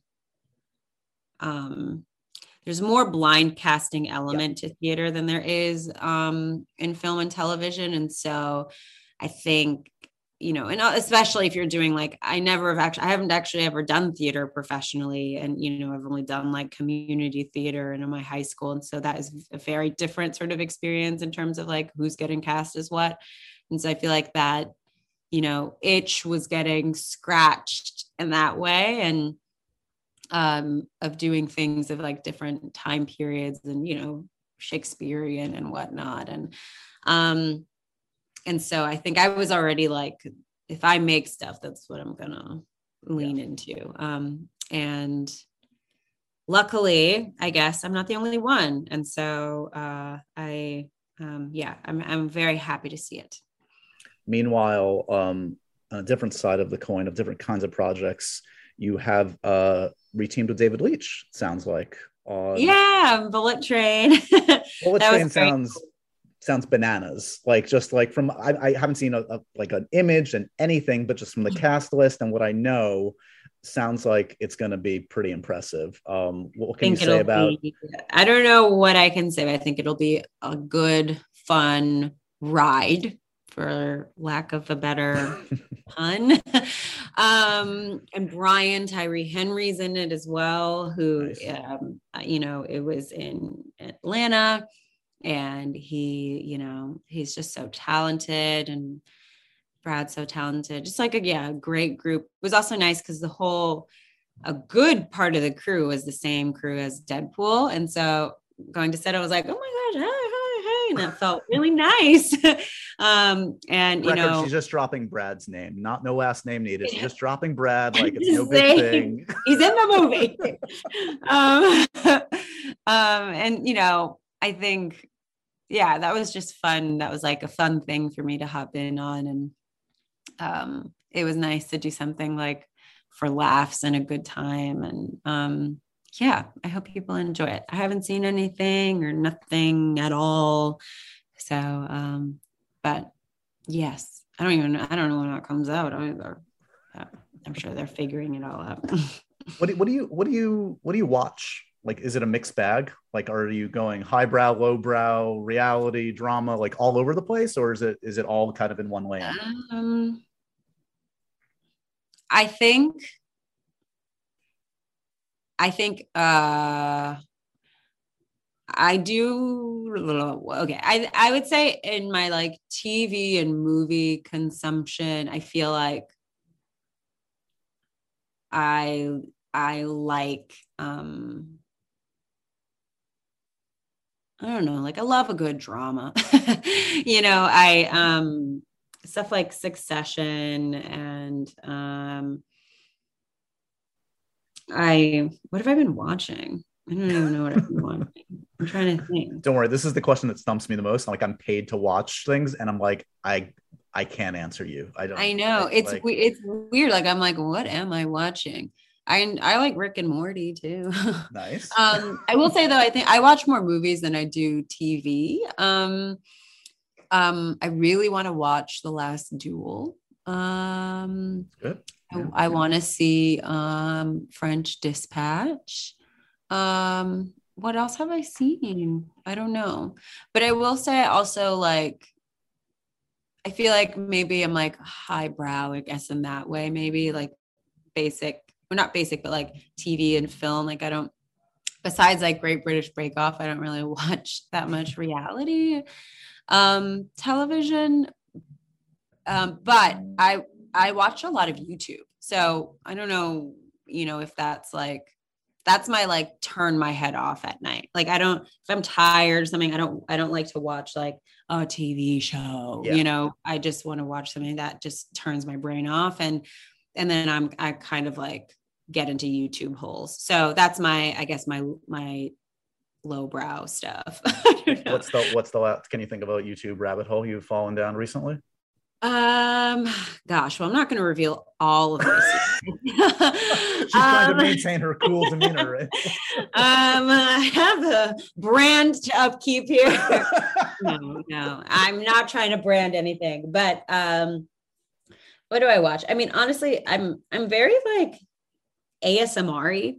there's more blind casting element to theater than there is in film and television. And so I think, and especially if you're doing like, I haven't actually ever done theater professionally. And, I've only done like community theater in my high school. And so that is a very different sort of experience in terms of like who's getting cast as what. And so I feel like that, itch was getting scratched in that way. And of doing things of like different time periods and, Shakespearean and whatnot. And so I think I was already like, if I make stuff, that's what I'm going to lean into. And luckily, I guess I'm not the only one. And so I'm very happy to see it. Meanwhile, on a different side of the coin of different kinds of projects, you have reteamed with David Leitch, sounds like. Bullet Train. Bullet Train sounds bananas. Like just like from I haven't seen like an image and anything, but just from the cast list and what I know, sounds like it's going to be pretty impressive. What can you say about? I don't know what I can say. But I think it'll be a good, fun ride, for lack of a better pun. And Brian Tyree Henry's in it as well, who, nice. It was in Atlanta, and he, he's just so talented, and Brad's so talented. Just like a great group. It was also nice because a good part of the crew was the same crew as Deadpool. And so going to set, I was like, oh my gosh, hi. And that felt really nice. And she's just dropping Brad's name, no last name needed. She's just dropping Brad like it's no big thing. He's in the movie. And I think, that was just fun. That was like a fun thing for me to hop in on. And it was nice to do something like for laughs and a good time. And yeah, I hope people enjoy it. I haven't seen anything or nothing at all. So, but yes, I don't know when that comes out either. I'm sure they're figuring it all out. What do you watch? Like, is it a mixed bag? Like, are you going highbrow, lowbrow, reality, drama, like all over the place, or is it all kind of in one lane? I think I do. Okay. I would say in my like TV and movie consumption, I feel like I like, I don't know, like I love a good drama. Stuff like Succession and what have I been watching? I don't even know what I've been watching. I'm trying to think. Don't worry, this is the question that stumps me the most. Like, I'm paid to watch things, and I'm like, I can't answer you. I know it's weird. Like, I'm like, what am I watching? I like Rick and Morty too. Nice. I will say though, I think I watch more movies than I do TV. I really want to watch The Last Duel. Good. Yeah. I want to see French Dispatch. What else have I seen? I don't know. But I will say I also like, I feel like maybe I'm like highbrow, I guess, in that way, maybe like basic, or not basic, but like TV and film. Like I don't, besides like Great British Bake Off, I don't really watch that much reality television. But I watch a lot of YouTube. So I don't know, if that's my like turn my head off at night. Like if I'm tired or something, I don't like to watch like a TV show. Yeah. I just want to watch something that just turns my brain off, and then I kind of like get into YouTube holes. So that's I guess my lowbrow stuff. What's the last? Can you think of a YouTube rabbit hole you've fallen down recently? Gosh, well, I'm not going to reveal all of this. She's trying to maintain her cool demeanor, right? I have a brand to upkeep here. No, I'm not trying to brand anything, but, what do I watch? I mean, honestly, I'm very like ASMR-y.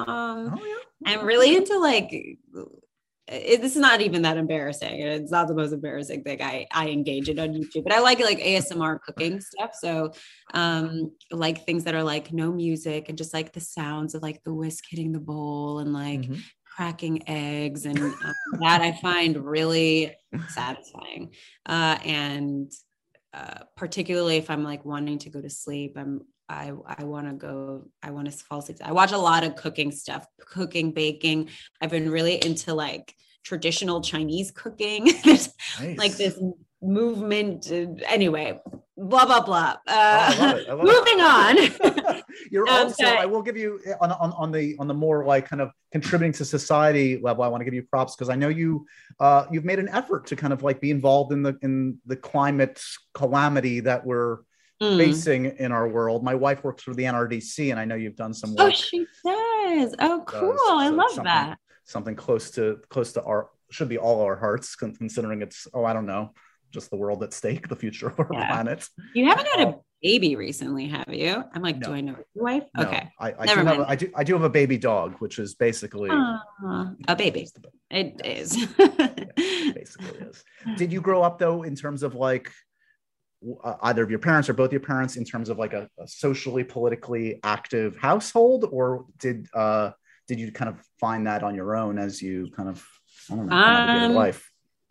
I'm really into like, this is not even that embarrassing. It's not the most embarrassing thing I engage in on YouTube, but I like ASMR cooking stuff. So like things that are like no music and just like the sounds of like the whisk hitting the bowl and like cracking eggs, and that I find really satisfying. And particularly if I'm like wanting to go to sleep, I want to fall asleep. I watch a lot of cooking stuff, cooking, baking. I've been really into like traditional Chinese cooking. There's nice. Like this movement. Anyway, blah, blah, blah. I love moving on. You're also, I will give you on the more like kind of contributing to society level, I want to give you props because I know you've made an effort to kind of like be involved in the climate calamity that we're facing in our world. My wife works for the NRDC, and I know you've done some work. Oh, she does. Oh, cool. I love that. Something close to our, should be all our hearts, considering it's, I don't know, just the world at stake, the future of our planet. You haven't had a baby recently, have you? I'm like, no. Do I know your wife? No. Okay. I do have a baby dog, which is basically a baby. It is. Yeah, basically is. Did you grow up though, in terms of like, either of your parents or both your parents, in terms of like a socially, politically active household, or did you kind of find that on your own as you kind of, I don't know, navigated life?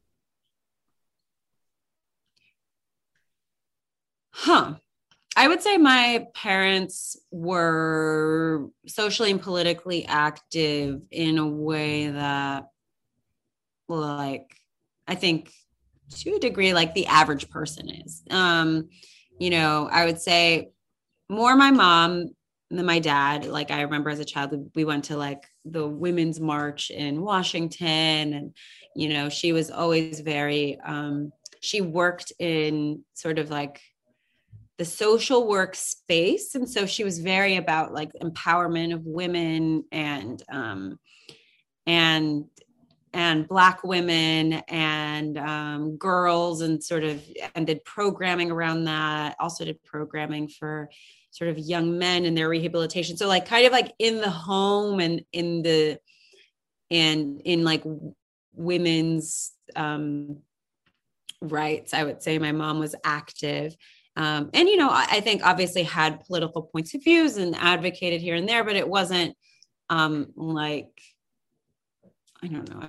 I would say my parents were socially and politically active in a way that, like, I think to a degree, like the average person is. I would say more my mom than my dad. Like, I remember as a child, we went to like the Women's March in Washington, and, she was always very, she worked in sort of like the social work space. And so she was very about like empowerment of women and Black women and girls, and sort of, and did programming around that. Also did programming for sort of young men and their rehabilitation. So like kind of like in the home and in like women's rights, I would say my mom was active. And, you know, I think obviously had political points of views and advocated here and there, but it wasn't like, I don't know,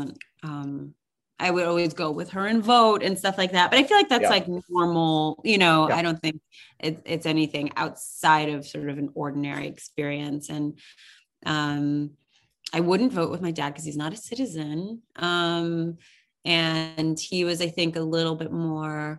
I would always go with her and vote and stuff like that. But I feel like that's like normal, you know, I don't think it's anything outside of sort of an ordinary experience. And I wouldn't vote with my dad because he's not a citizen. And he was, I think, a little bit more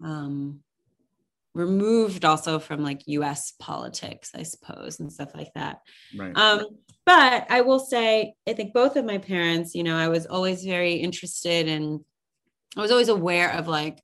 removed also from like US politics, I suppose, and stuff like that. Right. But I will say, I think both of my parents, you know, I was always very interested and I was always aware of like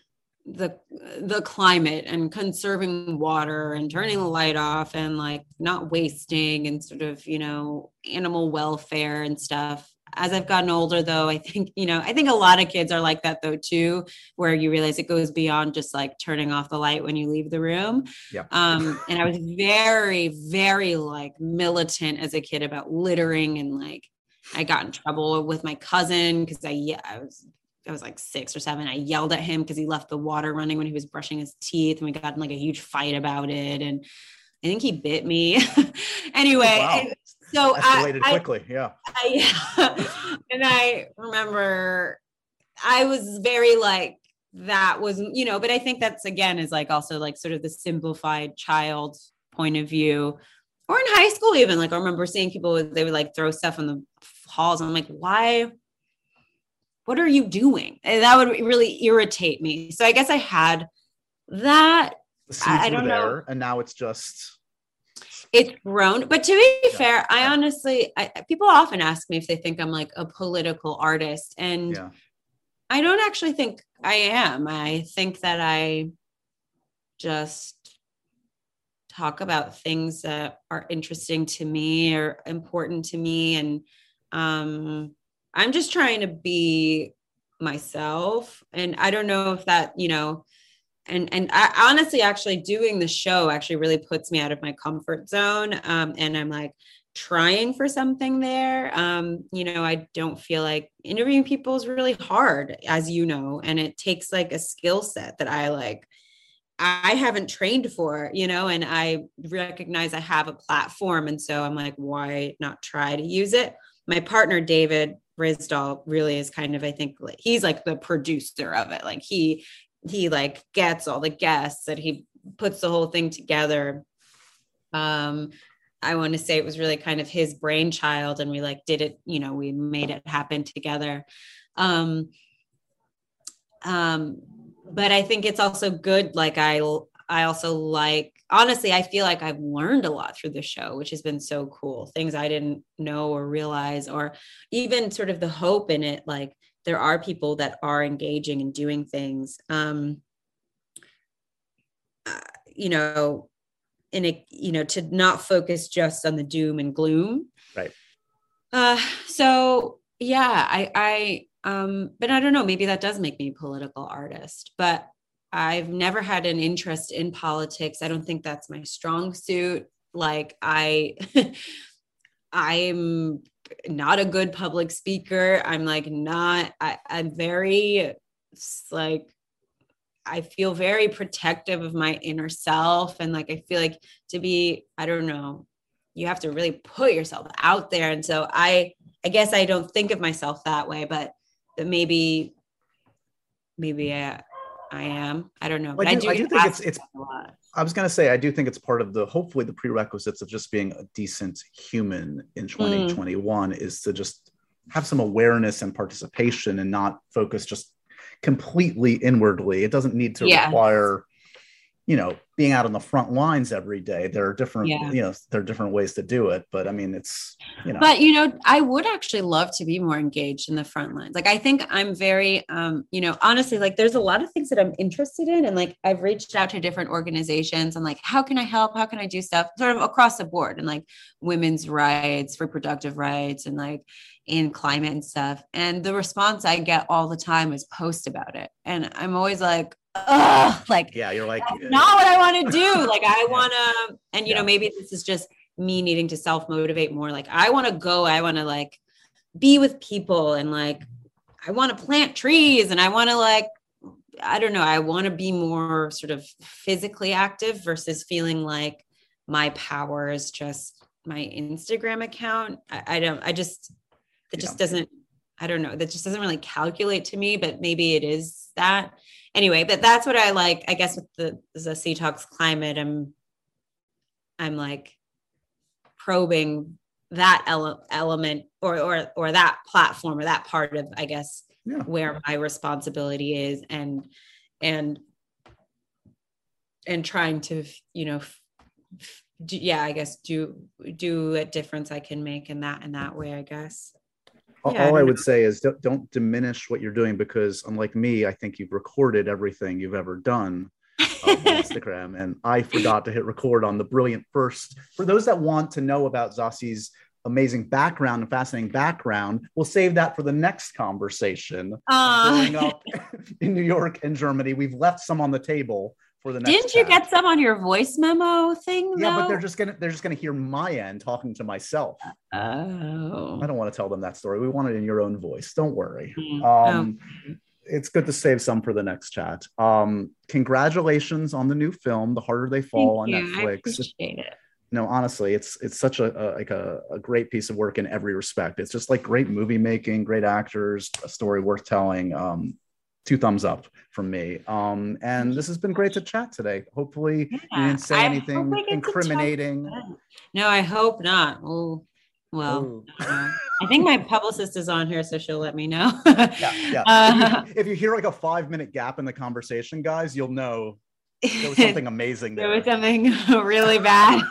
the climate and conserving water and turning the light off and like not wasting and sort of, you know, animal welfare and stuff. As I've gotten older though, I think, you know, I think a lot of kids are like that though too, where you realize it goes beyond just like turning off the light when you leave the room. Yeah. And I was very, very like militant as a kid about littering, and like I got in trouble with my cousin because I was like 6 or 7. I yelled at him because he left the water running when he was brushing his teeth, and we got in like a huge fight about it. And I think he bit me. Anyway. Wow. So escalated quickly. Yeah. And I remember I was very like, that was, you know, but I think that's, again, is like also like sort of the simplified child point of view, or in high school, even like, I remember seeing people, they would like throw stuff in the halls. And I'm like, why, what are you doing? And that would really irritate me. So I guess I had that. The seeds I were don't there, know. and now it's just. It's grown. But to be fair, I honestly, people often ask me if they think I'm like a political artist. And I don't actually think I am. I think that I just talk about things that are interesting to me or important to me. And I'm just trying to be myself. And I don't know if that, you know, and I honestly, actually doing the show actually really puts me out of my comfort zone. And I'm like trying for something there. You know, I don't feel like interviewing people is really hard, as you know, and it takes like a skill set that I haven't trained for, you know, and I recognize I have a platform. And so I'm like, why not try to use it? My partner, David Risdall, really is kind of, I think he's like the producer of it. Like he like gets all the guests, that he puts the whole thing together. I want to say it was really kind of his brainchild, and we like did it, you know, we made it happen together. But I think it's also good. Like I also like, honestly, I feel like I've learned a lot through the show, which has been so cool. Things I didn't know or realize, or even sort of the hope in it. Like there are people that are engaging and doing things, you know, in a, you know, to not focus just on the doom and gloom. Right. So yeah, but I don't know, maybe that does make me a political artist, but I've never had an interest in politics. I don't think that's my strong suit. Like I'm not a good public speaker. I'm like I'm very like, I feel very protective of my inner self. And like, I feel like to be, I don't know, you have to really put yourself out there. And so I guess I don't think of myself that way, but that maybe I am. I don't know. But I do think it's a lot. I was going to say, I do think it's part of hopefully the prerequisites of just being a decent human in 2021 is to just have some awareness and participation and not focus just completely inwardly. It doesn't need to require, being out on the front lines every day. There are different, Yeah. there are different ways to do it. But I mean, it's, But, I would actually love to be more engaged in the front lines. Like, I think I'm very, honestly, like there's a lot of things that I'm interested in. And like, I've reached out to different organizations and like, how can I help? How can I do stuff sort of across the board, and like women's rights, reproductive rights, and like in climate and stuff. And the response I get all the time is post about it. And I'm always like, ugh, like, yeah, you're like, that's not what I want to do. Like, I want to, and maybe this is just me needing to self-motivate more. Like, I want to like be with people, and like, I want to plant trees, and I want to like, I don't know, I want to be more sort of physically active versus feeling like my power is just my Instagram account. That just doesn't really calculate to me, but maybe it is that. Anyway, but that's what I like, I guess, with the Sea Talks Climate. I'm like probing that element or that platform or that part of, I guess, where my responsibility is, and trying to, I guess do a difference I can make in that way, I guess. All I would say is don't diminish what you're doing, because unlike me, I think you've recorded everything you've ever done on Instagram, and I forgot to hit record on the brilliant first. For those that want to know about Zaci's amazing background and fascinating background, we'll save that for the next conversation. Growing up in New York and Germany, we've left some on the table for the next. Didn't you get some on your voice memo thing? Yeah, but they're just gonna hear my end talking to myself. Oh, I don't want to tell them that story. We want it in your own voice. Don't worry. It's good to save some for the next chat. Congratulations on the new film, The Harder They Fall, on Netflix. I appreciate it. No, honestly, it's such a great piece of work in every respect. It's just like great movie making, great actors, a story worth telling. 2 thumbs up from me. And this has been great to chat today. Hopefully you didn't say anything incriminating. No, I hope not. Oh, well, I think my publicist is on here, so she'll let me know. If you hear like a 5-minute gap in the conversation, guys, you'll know there was something amazing there. There was something really bad.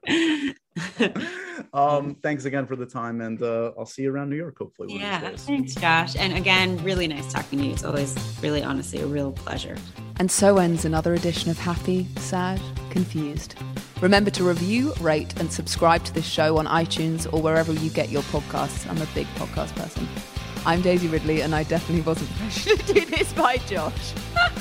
Thanks again for the time, and I'll see you around New York, hopefully. Thanks, Josh. And again, really nice talking to you. It's always really, honestly, a real pleasure. And so ends another edition of Happy, Sad, Confused. Remember to review, rate, and subscribe to this show on iTunes or wherever you get your podcasts. I'm a big podcast person. I'm Daisy Ridley, and I definitely wasn't pressured to do this by Josh.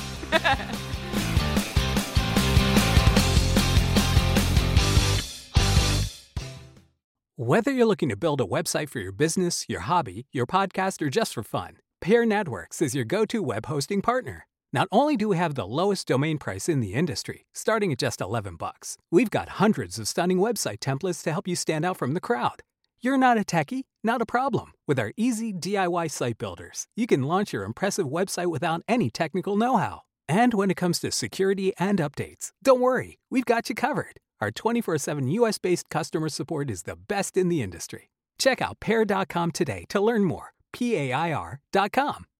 Whether you're looking to build a website for your business, your hobby, your podcast, or just for fun, Pair Networks is your go-to web hosting partner. Not only do we have the lowest domain price in the industry, starting at just $11, we've got hundreds of stunning website templates to help you stand out from the crowd. You're not a techie? Not a problem. With our easy DIY site builders, you can launch your impressive website without any technical know-how. And when it comes to security and updates, don't worry, we've got you covered. Our 24/7 US-based customer support is the best in the industry. Check out Pair.com today to learn more. PAIR.com.